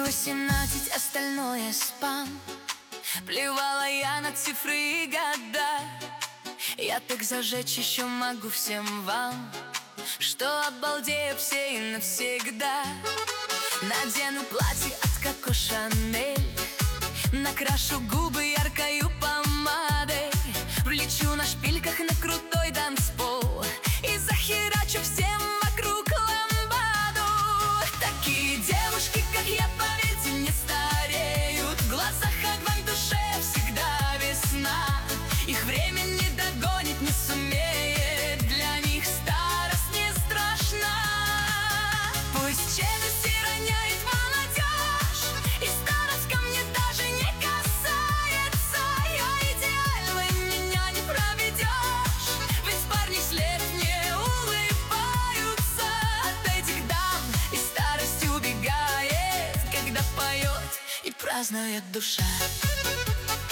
18, остальное спам. Плевала я на цифры и года. Я так зажечь еще могу всем вам, что обалдею все и навсегда. Надену платье от Коко Шанель, накрашу губы яркою помадой, влечу на шпильках на крутой танцпол и захерачу всем вокруг ламбаду. Такие девушки, как я, поверьте, не стареют. В глазах огонь, в душе всегда весна. Их время не догонит, не сумеет. Для них старость не страшна. Пусть челюсти роняет молодежь, и старость ко мне даже не касается. Я идеальной меня не проведешь, ведь парни с лет не улыбаются. От этих дам и старость убегает, когда поет и празднует душа.